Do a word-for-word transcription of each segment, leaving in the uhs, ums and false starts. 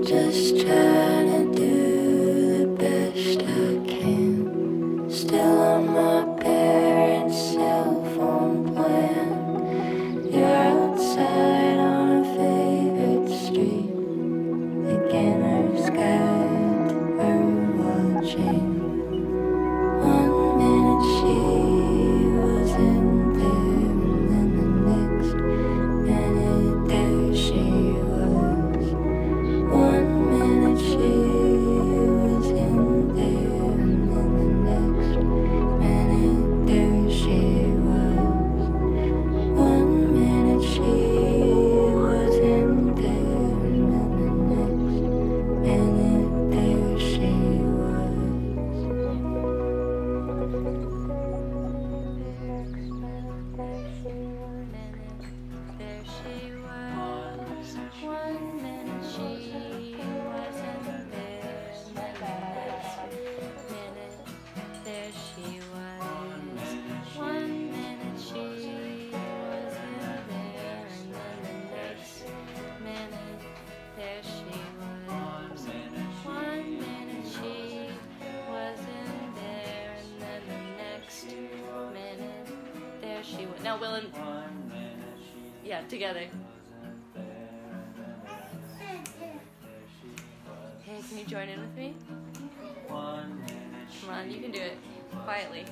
Just trying to do the best I can. Still on my parents' cell phone plan. You're outside on a favorite street. Beginner's guide to bird watching. One minute she was in there, and then the next minute there she was. One minute she was in there, and then the next minute there she was. One minute she was in there, and then the next minute there she was. There she was. One minute she wasn't there, and then the next minute there she was. One minute she wasn't there, and then the next minute there she was. One minute she wasn't there, and then the next minute there she was. Now, Will and yeah, together. Hey, can you join in with me? Come on, you can do it quietly.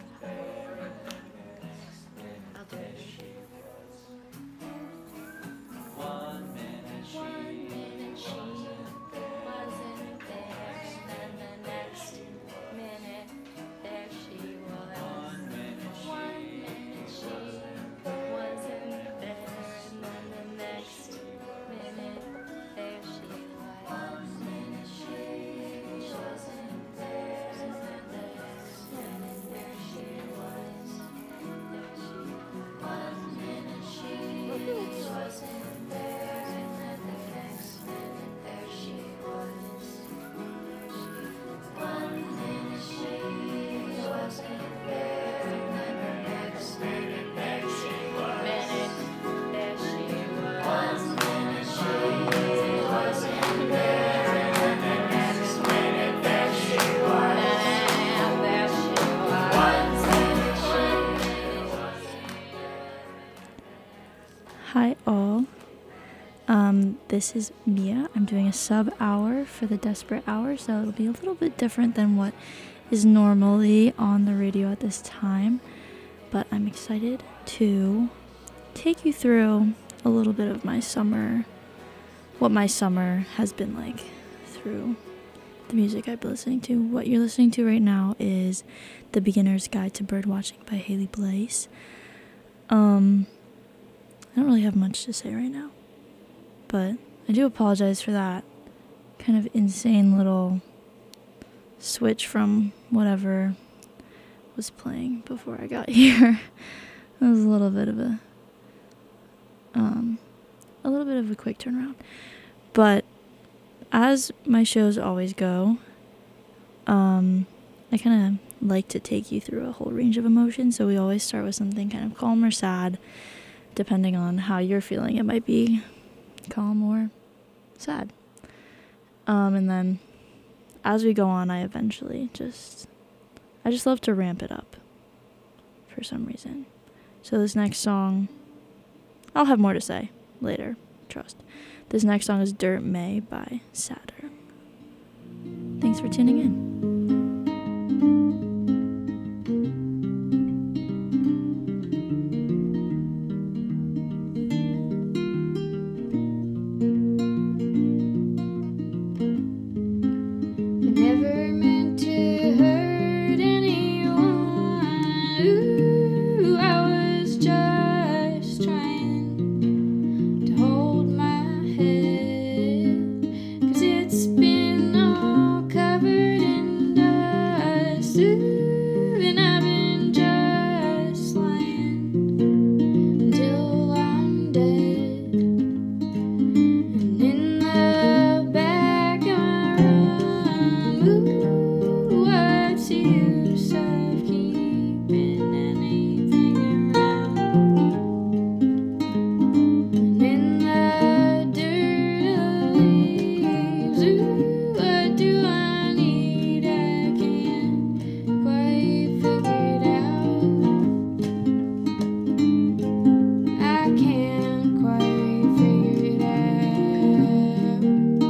I'll do it. One minute she wasn't there, and then the next minute there she was. One minute she wasn't there, and then the next minute there she was. One minute she wasn't there, and then the next minute there she was. There she was. One minute she wasn't there, and then the next minute there she was. One minute she wasn't there, and then the next minute there she was. Minute there she was. One minute she wasn't there, and then the next minute there she was. And there she was. One minute she wasn't there. Hi all. Um, this is Mia. I'm doing a sub hour for the Desperate Hour, so it'll be a little bit different than what is normally on the radio at this time. But I'm excited to take you through a little bit of my summer, what my summer has been like through the music I've been listening to. What you're listening to right now is The Beginner's Guide to Birdwatching by Haley Blaze. Um, I don't really have much to say right now, but I do apologize for that kind of insane little switch from whatever was playing before I got here. It was a little bit of a, um, a little bit of a quick turnaround. But as my shows always go, um, I kind of like to take you through a whole range of emotions. So we always start with something kind of calm or sad, depending on how you're feeling. It might be calm or sad. Um, and then as we go on, I eventually just, I just love to ramp it up for some reason. So this next song, I'll have more to say later, trust. This next song is Dirt May by Sadder. Thanks for tuning in. Never meant to hurt anyone. Ooh, I was just trying to hold my head, 'cause it's been all covered in dust. Ooh, and I've been just lying until I'm dead. And in the back of my room, ooh, what's the use of keeping anything around? And in the dirt of leaves, what do I need? I can't quite figure it out. I can't quite figure it out.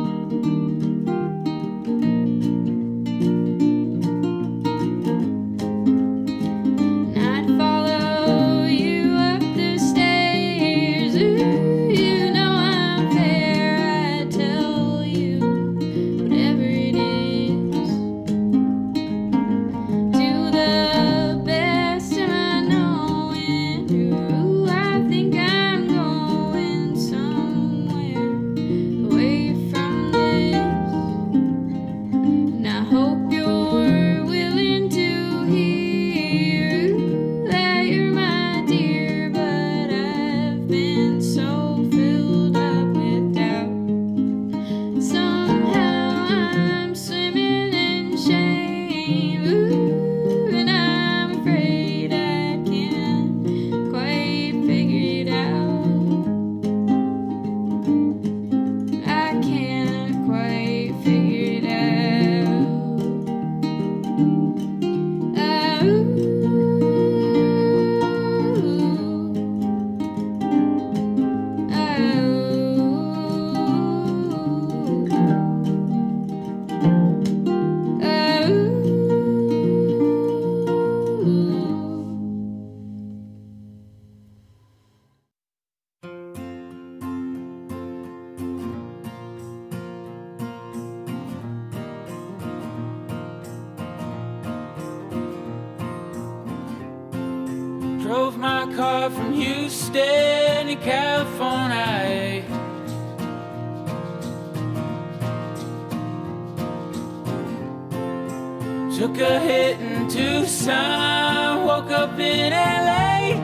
And I'd follow you up the stairs. Ooh, you know I'm fair. I'd tell you whatever it is. Do the best I know, and ooh, I think I'm going somewhere away from this. And I hope you're willing to hear that you're my dear, but I've been so filled up with doubt. Somehow I'm swimming in shame, ooh, and I'm afraid I can't quite figure it out. I can't quite figure it out. Ah, ooh. Drove my car from Houston to California. Took a hit in Tucson, woke up in L A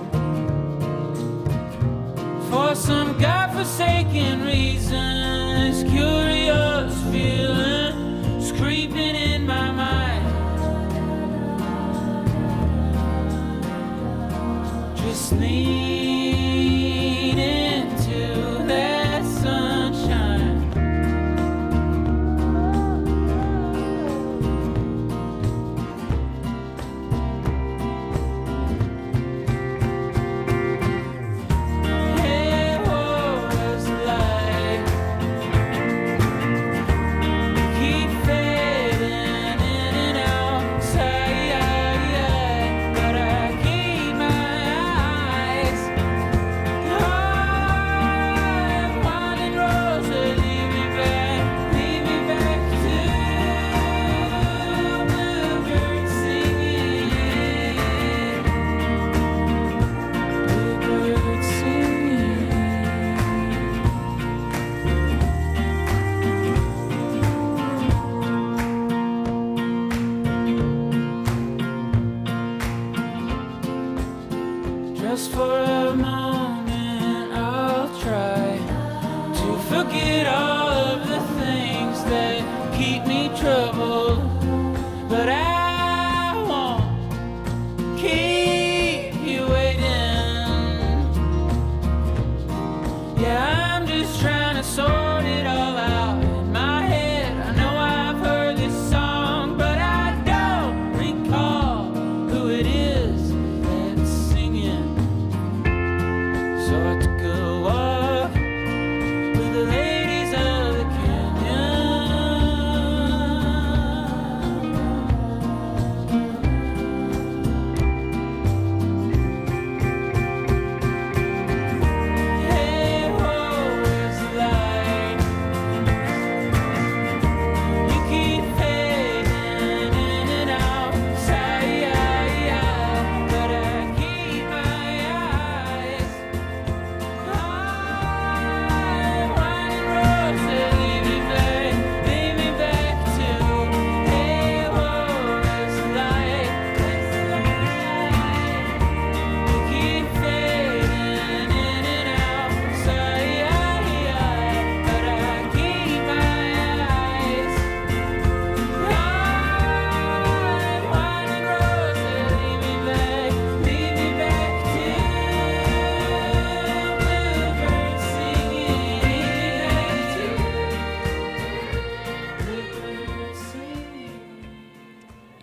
for some godforsaken reason. This curious feeling is creeping in my mind. Just lean into that sunshine. Hey, what was it like? Keep fading in and out, side, but I keep my eyes on winding roads that lead me back, lead me back to bluebirds singing, bluebirds singing. Just for a moment, I'll try to forget all of the things that keep me troubled, but I won't keep you waiting. Yeah, I'm just trying to sort it all out in my head. I know I've heard this song, but I don't recall who it is that's singing. So I took a walk with the ladies of the canyon.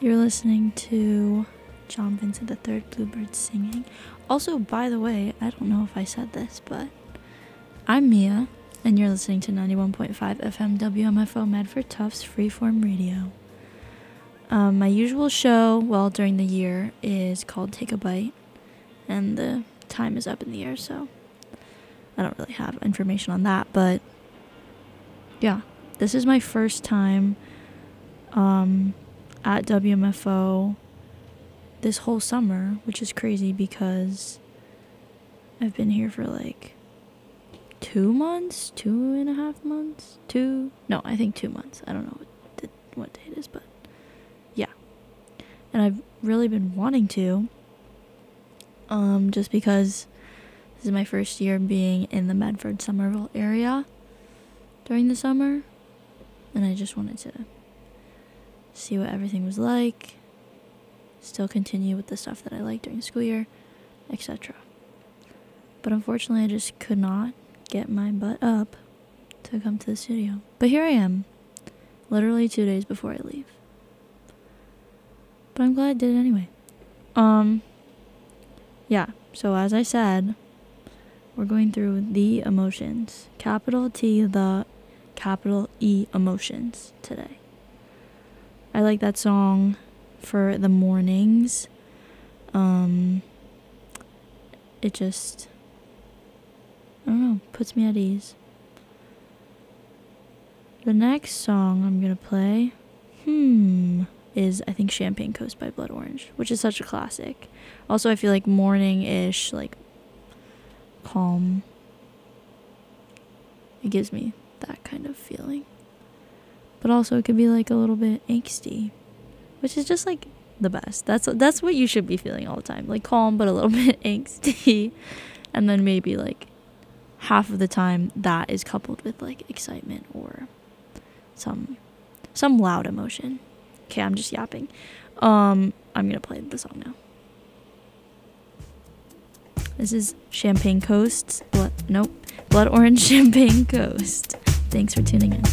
You're listening to John Vincent the Third, Bluebird Singing. Also, by the way, I don't know if I said this, but I'm Mia, and you're listening to ninety-one point five F M W M F O Medford Tufts Freeform Radio. Um, my usual show, well, during the year, is called Take a Bite, and the time is up in the air, so I don't really have information on that, but yeah, this is my first time um, at W M F O this whole summer, which is crazy because I've been here for like two months, two and a half months, two, no, I think two months. I don't know what, the, what day it is, but yeah. And I've really been wanting to, um, just because this is my first year being in the Medford Somerville area during the summer, and I just wanted to see what everything was like, still continue with the stuff that I like during the school year, et cetera. But unfortunately, I just could not get my butt up to come to the studio. But here I am, literally two days before I leave. But I'm glad I did it anyway. Um, yeah, so as I said, we're going through the emotions. Capital T, the capital E emotions today. I like that song for the mornings. Um, it just, I don't know, puts me at ease. The next song I'm gonna play, hmm, is I think Champagne Coast by Blood Orange, which is such a classic. Also, I feel like morning-ish, like calm. It gives me that kind of feeling. But also it could be like a little bit angsty, which is just like the best. That's that's what you should be feeling all the time. Like calm but a little bit angsty. And then maybe like half of the time that is coupled with like excitement or some some loud emotion. Okay, I'm just yapping. Um I'm gonna play the song now. This is Champagne Coast's Blood nope. Blood Orange Champagne Coast. Thanks for tuning in.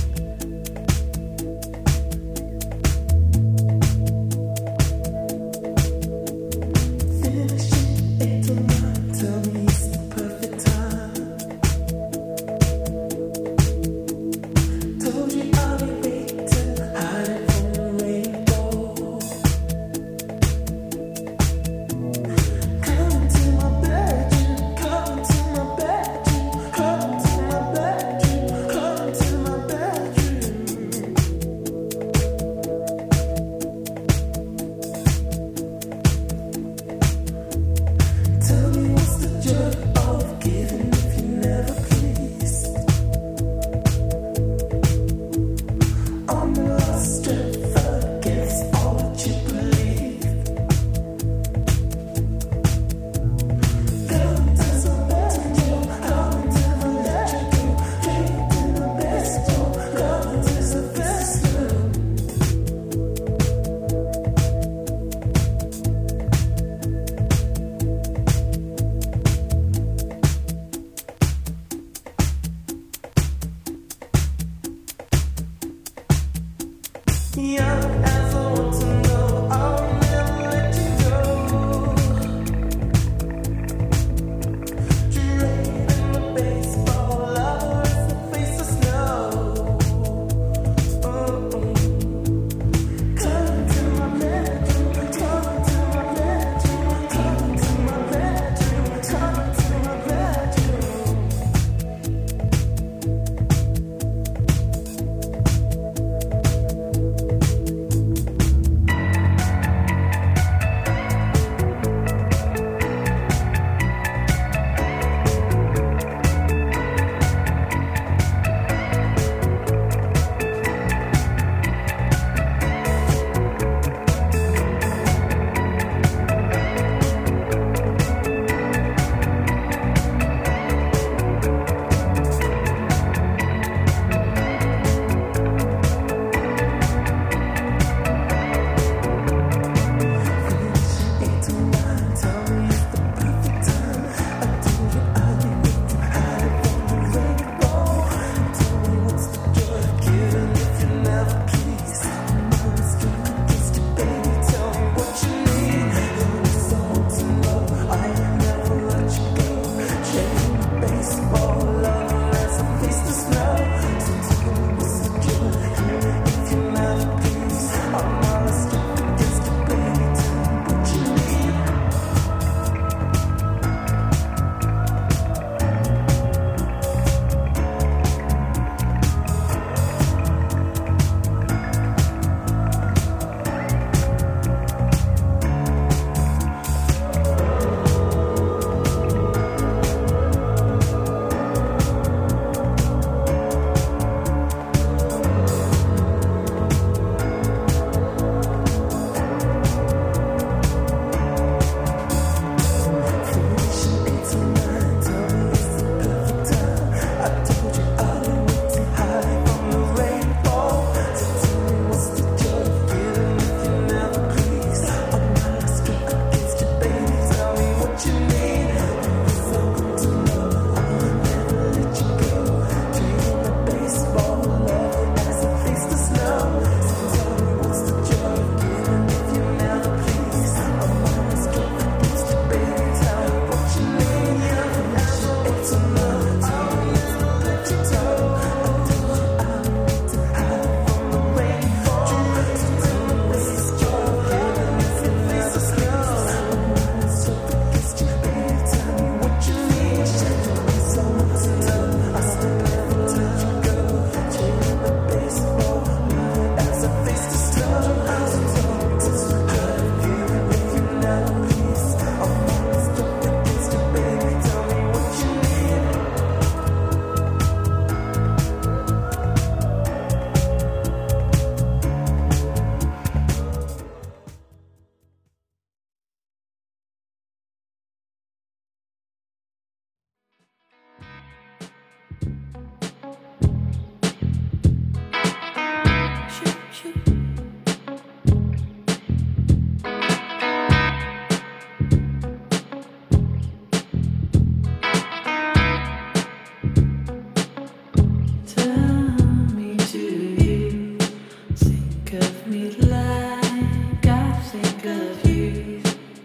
me like I think of you.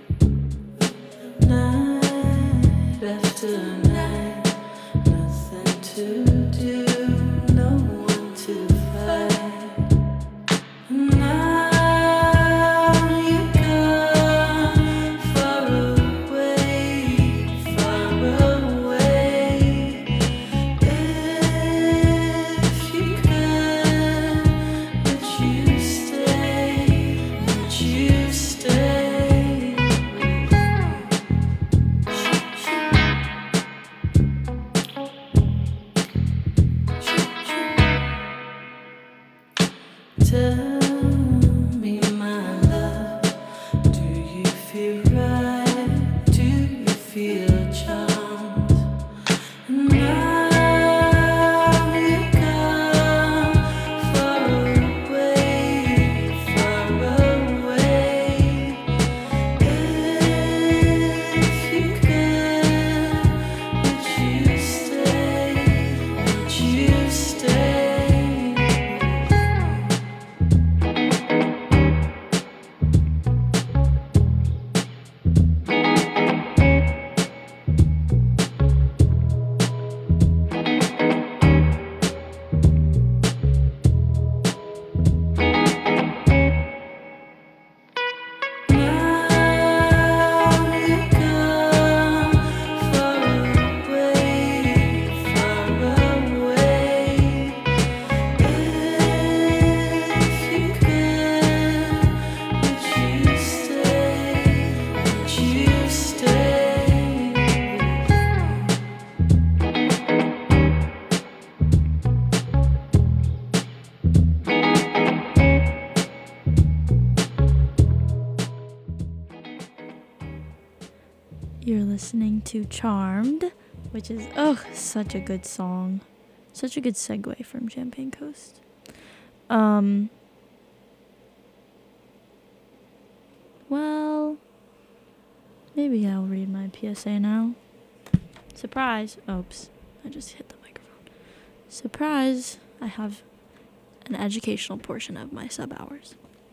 Night after night, nothing to do, no one to fight. Now you come far away, far away. If you can, would you stay? Would you stay Tell me, my love, do you feel right? Do you feel charmed? Now you come far away, far away. If you can, would you stay? Would you stay? Now you come far away, far away. If you can, would you stay? Would you stay? You're listening to Charmed, which is, oh, such a good song. Such a good segue from Champagne Coast. Um, well, maybe I'll read my P S A now. Surprise. Oops, I just hit the microphone. Surprise, I have an educational portion of my sub hours.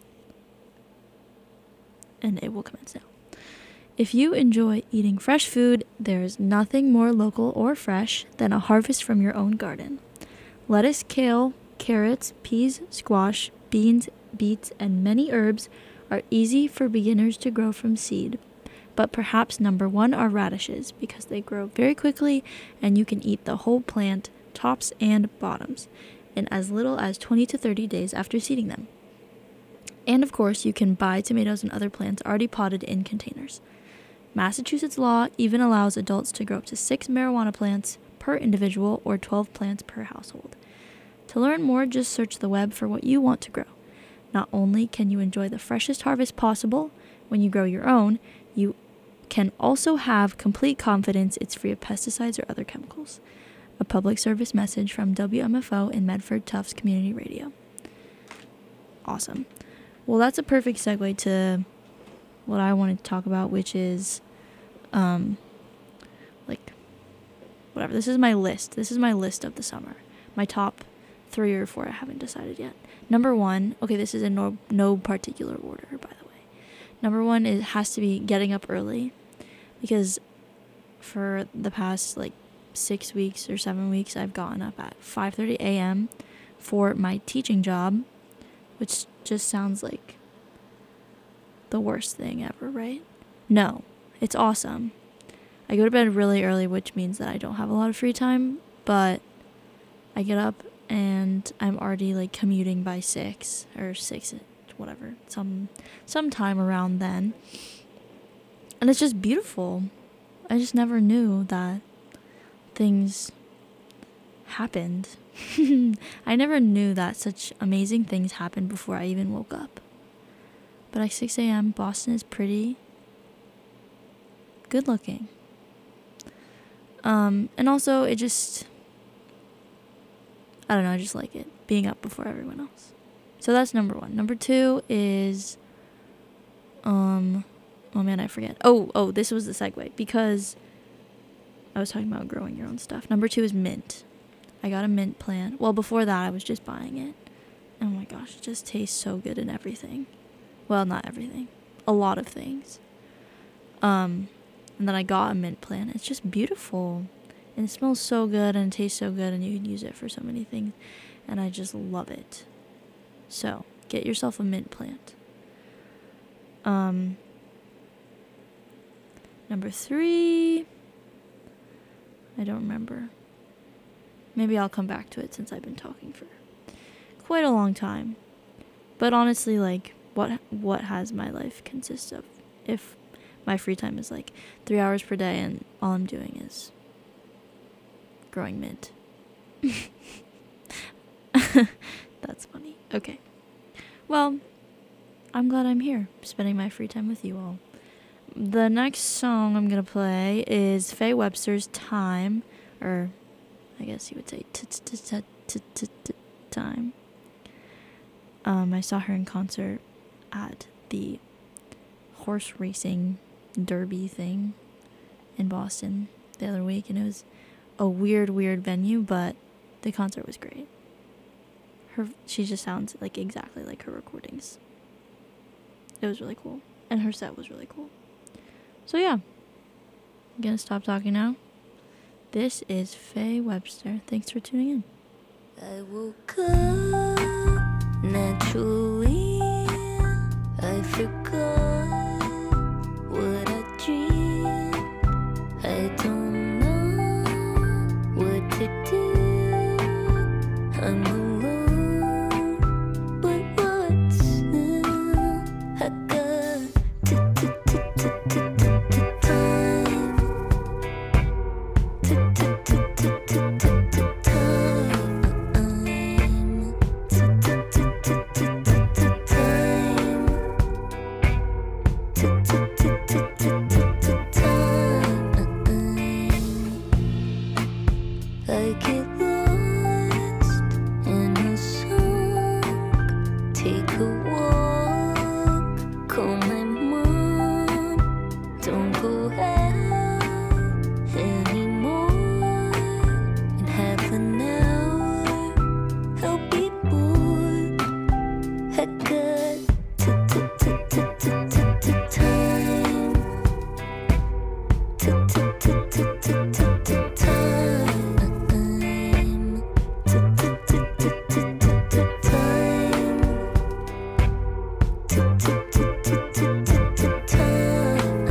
And it will commence now. If you enjoy eating fresh food, there is nothing more local or fresh than a harvest from your own garden. Lettuce, kale, carrots, peas, squash, beans, beets, and many herbs are easy for beginners to grow from seed. But perhaps number one are radishes because they grow very quickly and you can eat the whole plant, tops and bottoms, in as little as twenty to thirty days after seeding them. And of course, you can buy tomatoes and other plants already potted in containers. Massachusetts law even allows adults to grow up to six marijuana plants per individual or twelve plants per household. To learn more, just search the web for what you want to grow. Not only can you enjoy the freshest harvest possible when you grow your own, you can also have complete confidence it's free of pesticides or other chemicals. A public service message from W M F O and Medford Tufts Community Radio. Awesome. Well, that's a perfect segue to what I wanted to talk about, which is, um, like, whatever. This is my list. This is my list of the summer. My top three or four. I haven't decided yet. Number one. Okay, this is in no no particular order, by the way. Number one is has to be getting up early, because for the past like six weeks or seven weeks, I've gotten up at five thirty a.m. for my teaching job, which just sounds like the worst thing ever, right? No, it's awesome. I go to bed really early, which means that I don't have a lot of free time, but I get up and I'm already like commuting by six or six, whatever, some sometime around then. And it's just beautiful. I just never knew that things happened. I never knew that such amazing things happened before I even woke up. But at six a.m., Boston is pretty good looking. Um, and also, it just, I don't know, I just like it, being up before everyone else. So that's number one. Number two is, um, oh man, I forget. Oh, oh, this was the segue, because I was talking about growing your own stuff. Number two is mint. I got a mint plant. Well, before that, I was just buying it. Oh my gosh, it just tastes so good in everything. Well, not everything. A lot of things. Um, and then I got a mint plant. It's just beautiful. And it smells so good and it tastes so good and you can use it for so many things. And I just love it. So, get yourself a mint plant. Um, number three. I don't remember. Maybe I'll come back to it since I've been talking for quite a long time. But honestly, like, what what has my life consist of? If my free time is like three hours per day and all I'm doing is growing mint. That's funny. Okay. Well, I'm glad I'm here, spending my free time with you all. The next song I'm gonna play is Faye Webster's Time, or I guess you would say Time. Um, I saw her in concert at the horse racing derby thing in Boston the other week, and it was a weird, weird venue, but the concert was great. Her, she just sounds like exactly like her recordings. It was really cool, and her set was really cool. So yeah, I'm gonna stop talking now. This is Faye Webster. Thanks for tuning in. I woke up naturally. I forgot what I dreamed. I don't know what to do. I'm alone, but what's new? I got t- t- t- t- t- t- t- time. T- t- t- t- t- t- t- time. T- t- t- t- t- t- t- time. T- t- t- t- t- t- t- time. I get lost in a song. Take a walk. Call my mom. Don't go out anymore. In half an hour, I'll be bored. I got t- t- t- t- t- t- t- time. T- t- t- t- t- t- t- time. T- t- t- t- t- t- t- time. T- t- t- t- t- t- t- time.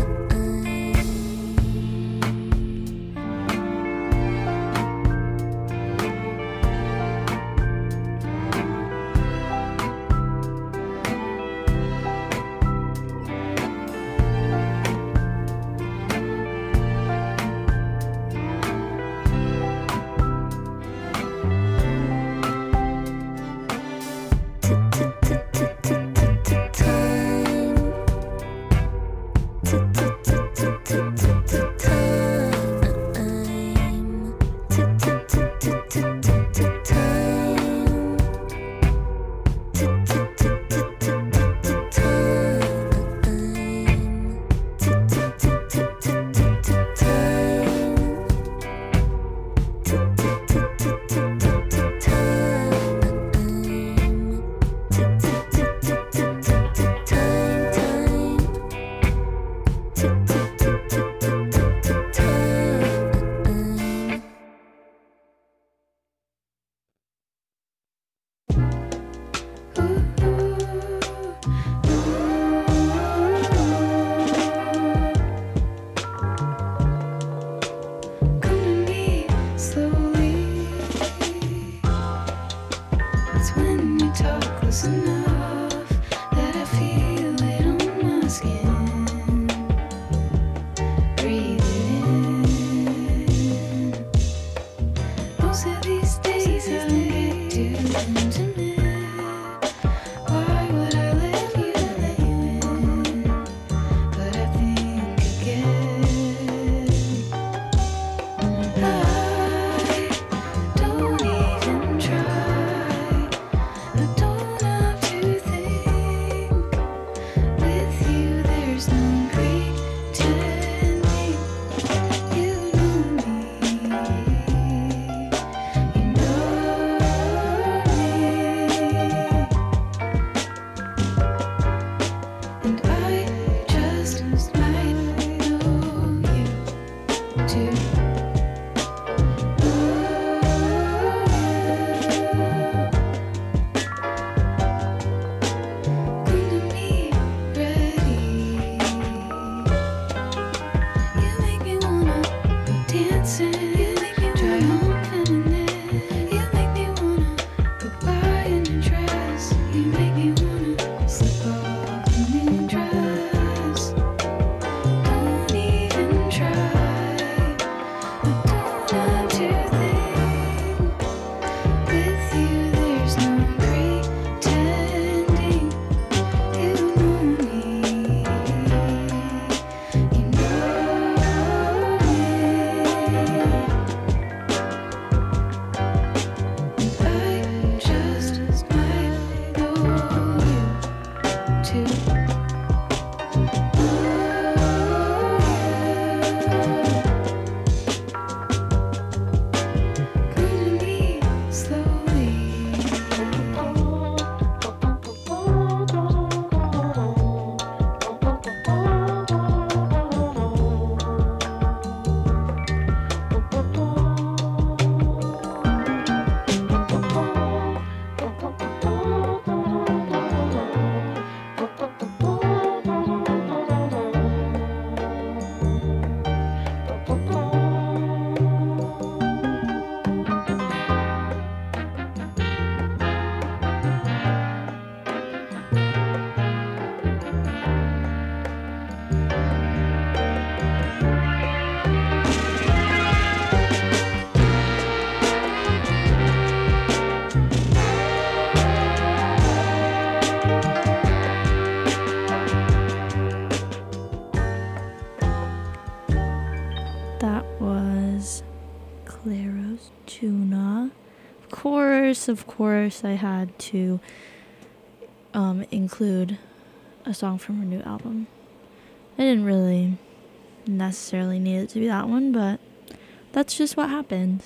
That was Claro's Tuna. Of course, of course, I had to um, include a song from her new album. I didn't really necessarily need it to be that one, but that's just what happened.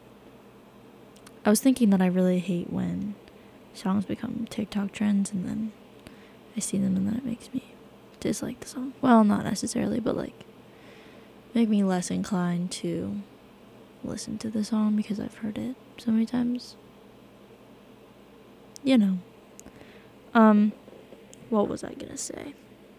I was thinking that I really hate when songs become TikTok trends and then I see them and then it makes me dislike the song. Well, not necessarily, but like make me less inclined to listen to the song because I've heard it so many times. You know. Um, what was I gonna say?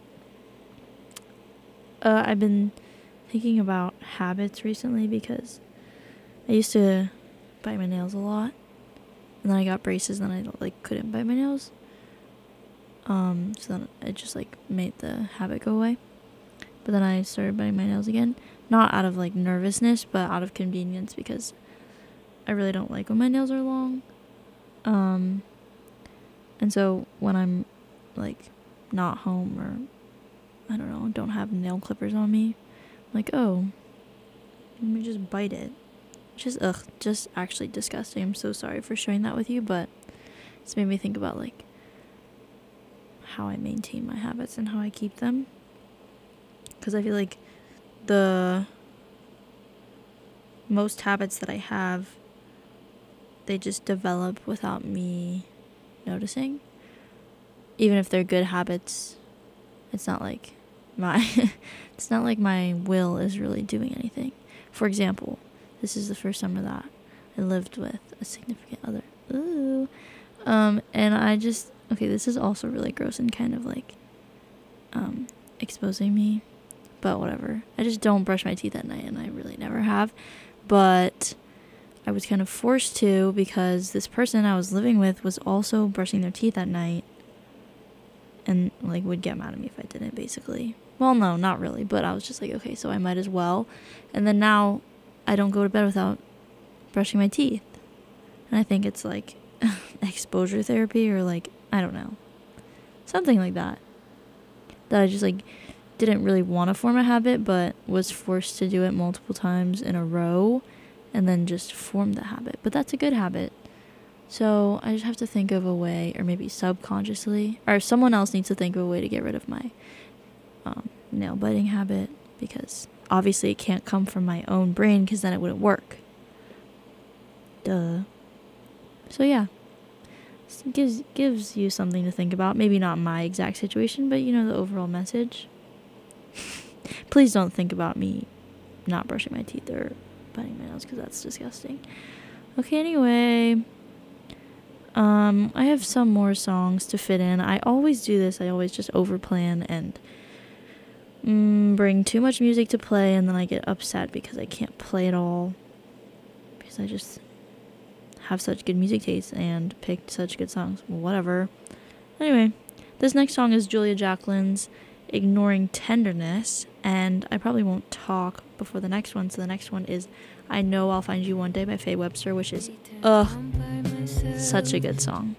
Uh, I've been thinking about habits recently because I used to bite my nails a lot, and then I got braces and then I like couldn't bite my nails. Um, so then it just like made the habit go away. But then I started biting my nails again, not out of like nervousness, but out of convenience because I really don't like when my nails are long. Um, and so when I'm like not home or I don't know, don't have nail clippers on me, I'm like, oh, let me just bite it. Just ugh, just actually disgusting. I'm so sorry for sharing that with you, but it's made me think about like how I maintain my habits and how I keep them. Because I feel like the most habits that I have, they just develop without me noticing. Even if they're good habits, it's not like my it's not like my will is really doing anything. For example, this is the first summer that I lived with a significant other. Ooh. Um, and I just okay, this is also really gross and kind of like um exposing me. But whatever. I just don't brush my teeth at night, and I really never have. But I was kind of forced to because this person I was living with was also brushing their teeth at night. And, like, would get mad at me if I didn't, basically. Well, no, not really. But I was just like, okay, so I might as well. And then now I don't go to bed without brushing my teeth. And I think it's, like, exposure therapy or, like, I don't know. Something like that. That I just, like, didn't really want to form a habit, but was forced to do it multiple times in a row and then just formed the habit. But that's a good habit. So I just have to think of a way, or maybe subconsciously, or someone else needs to think of a way to get rid of my um, nail biting habit, because obviously it can't come from my own brain because then it wouldn't work. Duh. So yeah. It gives gives you something to think about. Maybe not my exact situation, but you know the overall message. Please don't think about me not brushing my teeth or biting my nails because that's disgusting. Okay, anyway. Um, I have some more songs to fit in. I always do this. I always just overplan and mm, bring too much music to play, and then I get upset because I can't play it all. Because I just have such good music taste and picked such good songs. Whatever. Anyway, this next song is Julia Jacquelin's Ignoring Tenderness, and I probably won't talk before the next one, so the next one is I Know I'll Find You One Day by Faye Webster, which is, ugh, such a good song.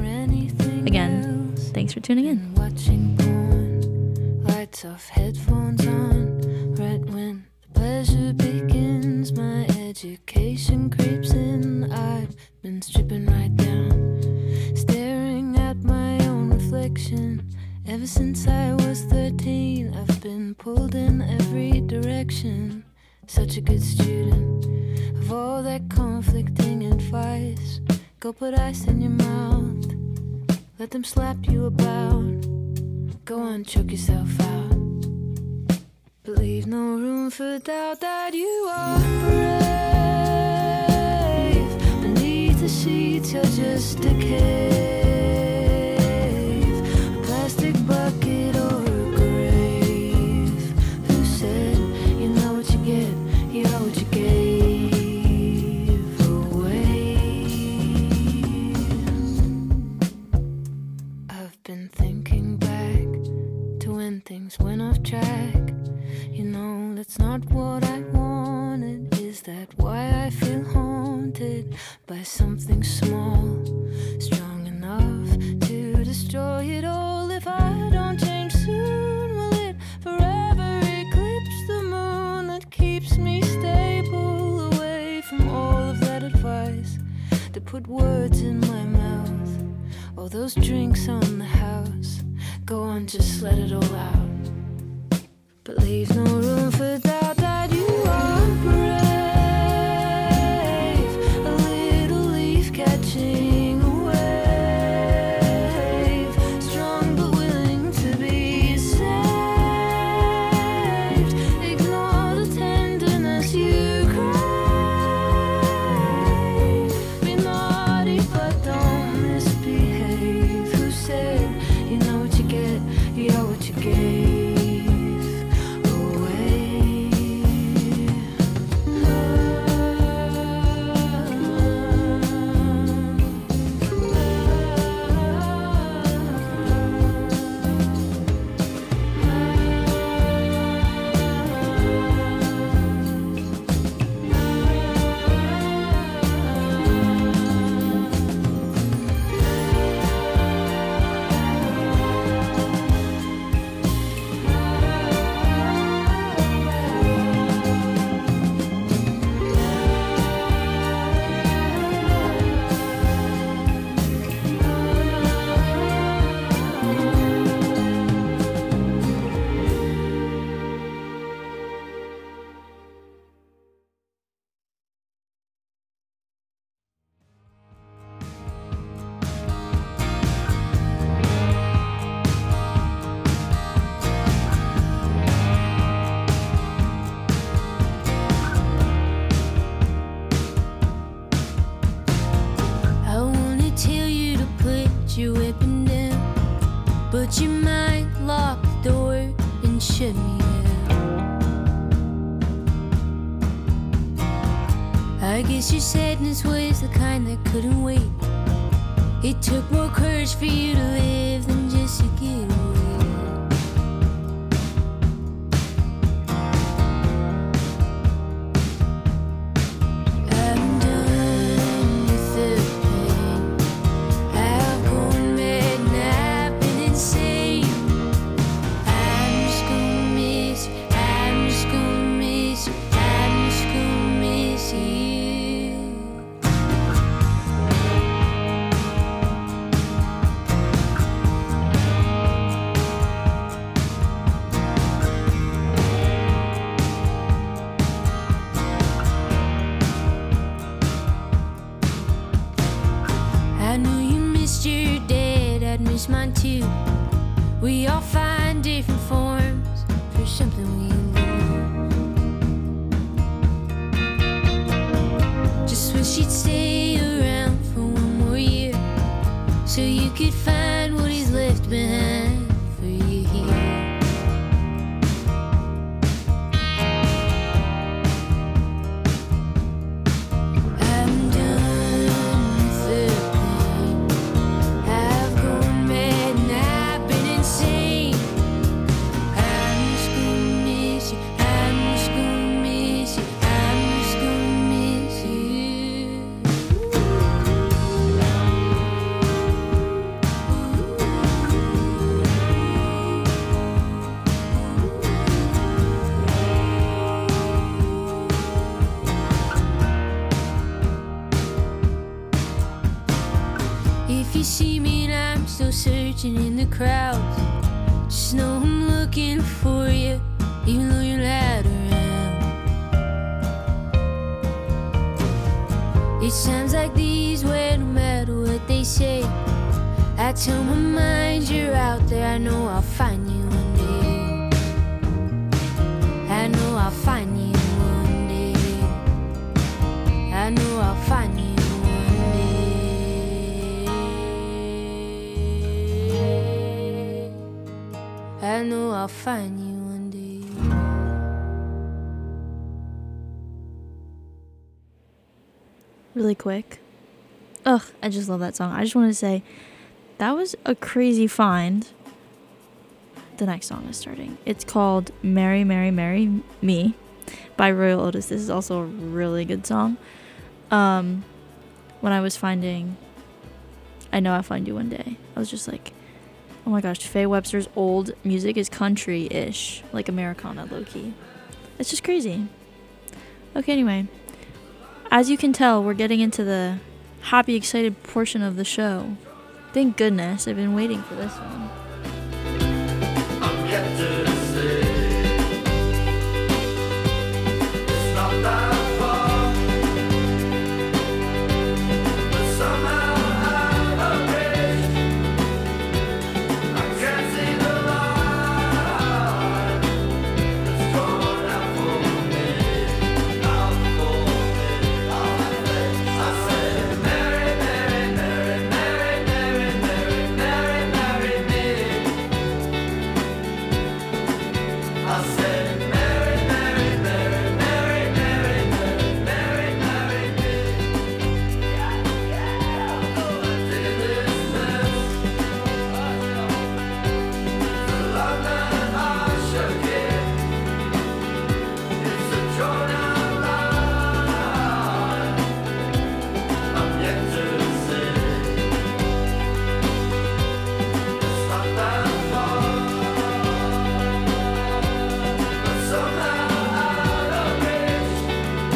Again, thanks for tuning in. Watching porn, lights off, headphones on, right when the pleasure begins, my education creeps in, I've been stripping right down, staring at my own reflection. Ever since I was thirteen, I've been pulled in every direction. Such a good student of all that conflicting advice. Go put ice in your mouth, let them slap you about. Go on, choke yourself out, but leave no room for doubt that you are brave. Beneath the sheets, you're just a cave. Bucket or a grave. Who said you know what you get, you know what you gave away? I've been thinking back to when things went off track. You know, that's not what I wanted. Is that why I feel haunted by something small, strong enough to destroy it all? If I don't change soon, will it forever eclipse the moon that keeps me stable away from all of that advice to put words in my mouth? All those drinks on the house, go on, just let it all out, but leave no room for doubt that you are brave, a little leaf catching a wave, strong but willing to be saved. Ignore the tenderness you crave. Be naughty but don't misbehave. Who said you know what you get, you know what you gave? Your weapon down, but you might lock the door and shut me out. I guess your sadness was the kind that couldn't wait. It took more courage for you to live than just to get away. Mine too. We all find different forms for something we lose. Just wish you'd stay around for one more year, so you could find what is left behind for you here. I'm done with the if you see me and I'm still searching in the crowds, just know I'm looking for you, even though you're loud around. It's times like these where no matter what they say, I tell my mind you're out there. I know I'll find you one day. I know I'll find you one day. I know I'll find you. I know I'll find you one day. Really quick. Ugh, I just love that song. I just want to say that was a crazy find. The next song is starting. It's called Marry, Marry, Marry Me by Royal Otis. This is also a really good song. Um, when I was finding I Know I'll Find You One Day, I was just like, oh my gosh, Faye Webster's old music is country-ish, like Americana low-key. It's just crazy. Okay, anyway. As you can tell, we're getting into the happy, excited portion of the show. Thank goodness, I've been waiting for this one. I'm yet to see. It's not that far, but somehow out of reach. I can't see the line that's drawn out for me, out for me. I said, Mary, Mary, Mary, Mary, Mary, Mary, Mary, Mary me. I said, Mary, Mary, Mary, Mary, Mary, Mary, Mary, Mary me. Yeah, yeah. Did this mess. The love that I should give. It's a drawn out line. I'm yet to see. It's not that far. But somehow out of reach,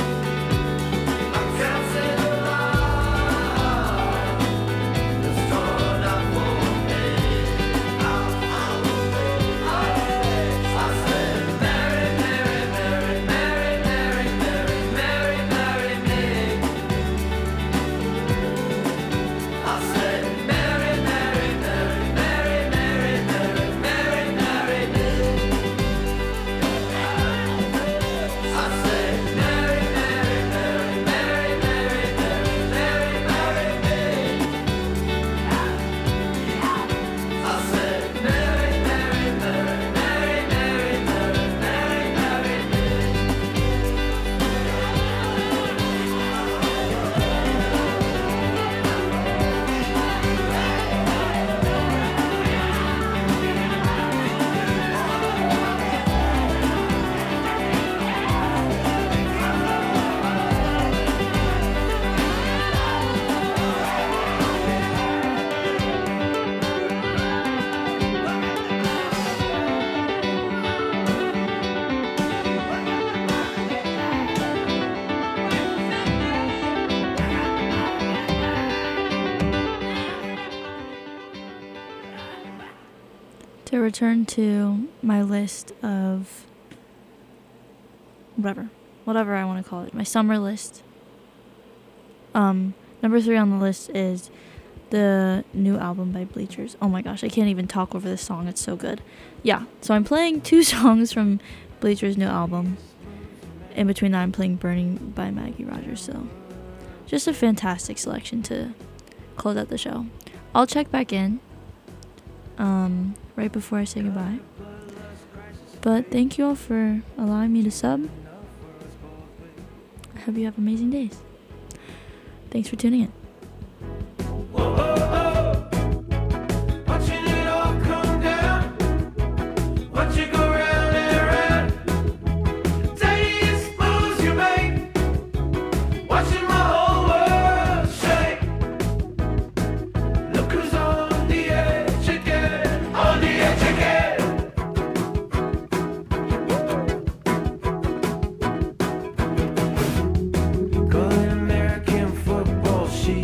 I can't see the line that's drawn out for me, out for me. I said, Mary, Mary, Mary, Mary, Mary, Mary, Mary, Mary me. I said, Mary, Mary, Mary, Mary, Mary, Mary, Mary, Mary me. I said, Mary, Mary, Mary, Mary, Mary, Mary, Mary, Mary me. I said, Mary, Mary, Mary, Mary, Mary, Mary, Mary, Mary me. To return to my list of whatever, whatever I want to call it, my summer list. Um, number three on the list is the new album by Bleachers. Oh my gosh, I can't even talk over this song. It's so good. Yeah, so I'm playing two songs from Bleachers' new album. In between that, I'm playing Burning by Maggie Rogers. So just a fantastic selection to close out the show. I'll check back in um, right before I say goodbye. But thank you all for allowing me to sub. I hope you have amazing days. Thanks for tuning in. Watching it all come down, watch it go round and round. Tiniest moves you make, watching my whole world shake. Look who's on the edge again, on the edge again. Good American football, she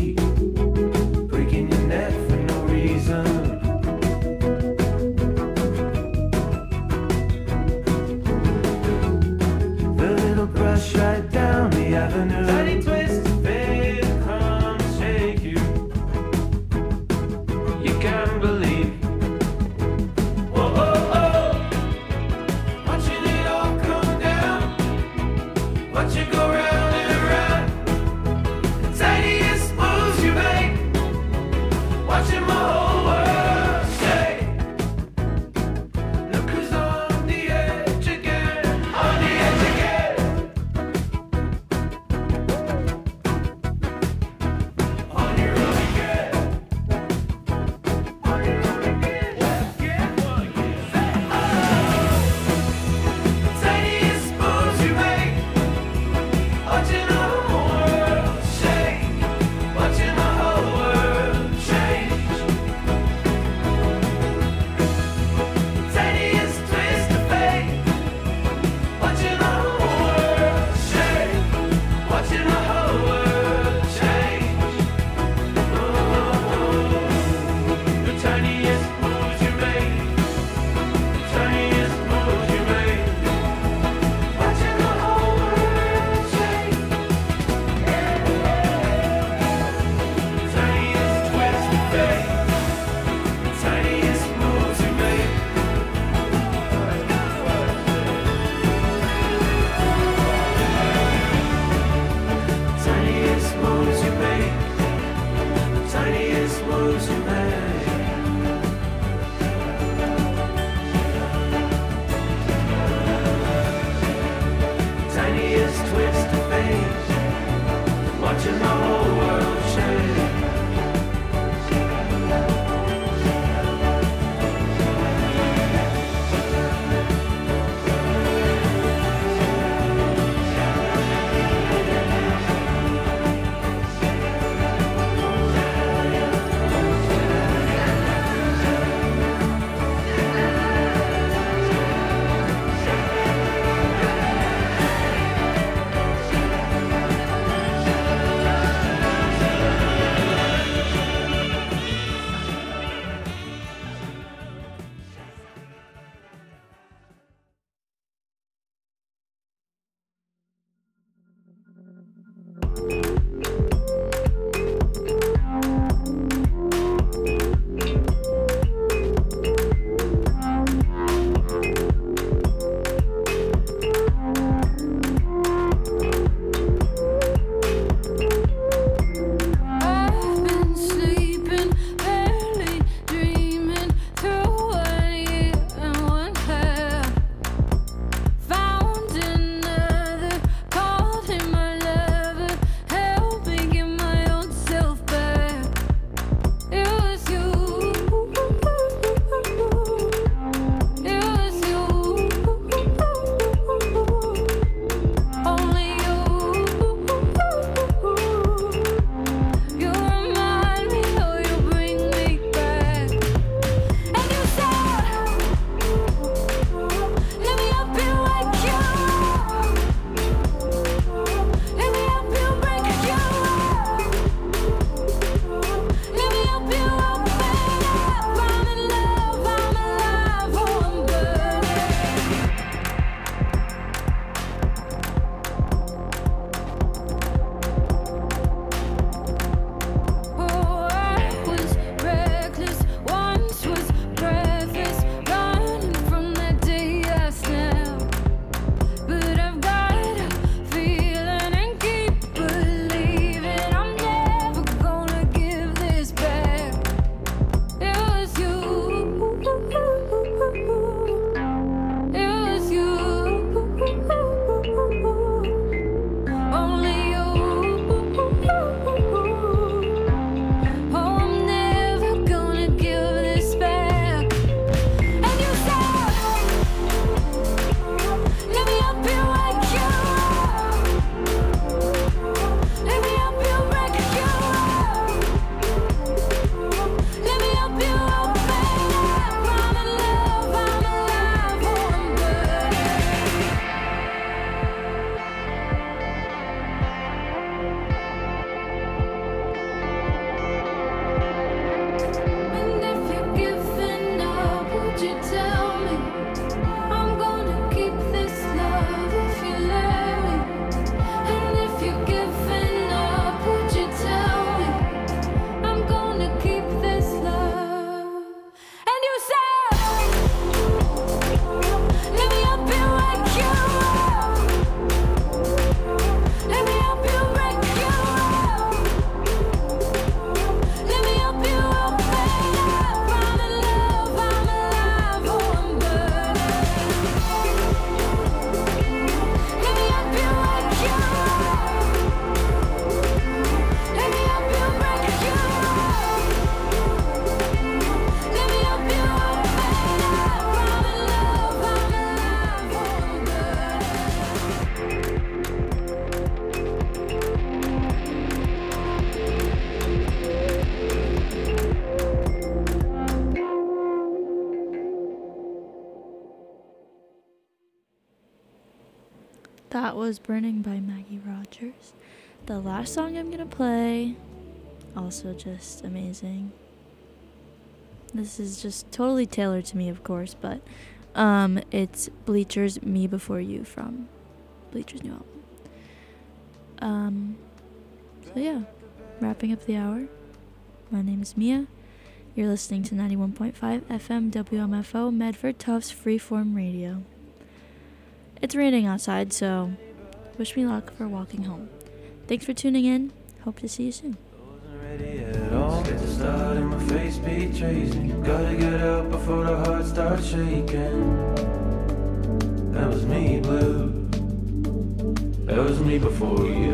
That was Burning by Maggie Rogers. The last song I'm gonna play, also just amazing. This is just totally tailored to me, of course, but um, it's Bleacher's Me Before You from Bleacher's new album. Um, so yeah, wrapping up the hour. My name is Mia. You're listening to ninety-one point five F M W M F O Medford Tufts Freeform Radio. It's raining outside, so wish me luck for walking home. Thanks for tuning in. Hope to see you soon. Wasn't ready at all. Get the start in my face betrays me. Gotta get up before the heart starts shaking. That was me, blue. That was me before you.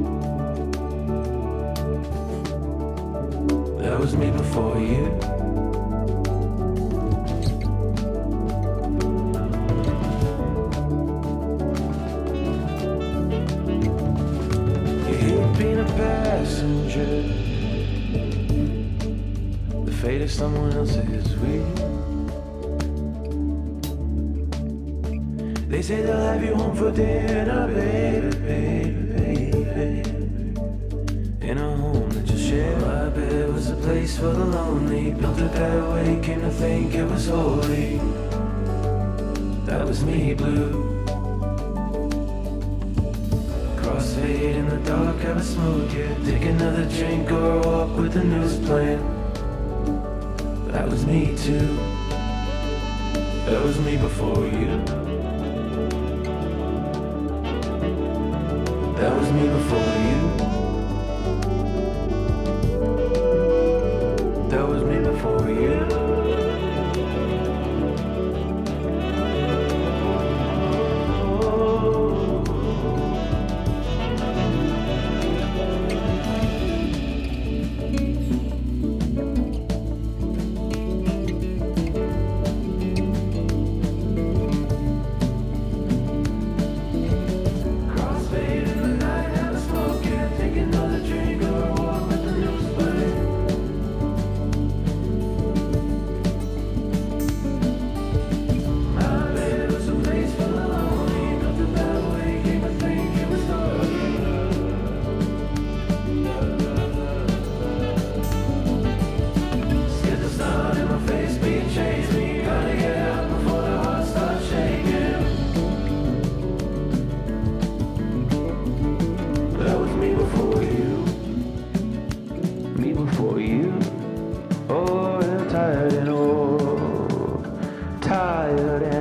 That was me before you. Being a passenger, the fate of someone else is weird. They say they'll have you home for dinner, baby, baby, baby, in a home that you share. My bed was a place for the lonely. Built it that way, came to think it was holy. That was me, blue. Crossfade in the dark, have a smoke, yeah. Take another drink or walk with the news playing. That was me too. That was me before you. That was me before you. That was me before you. Tired and old, tired and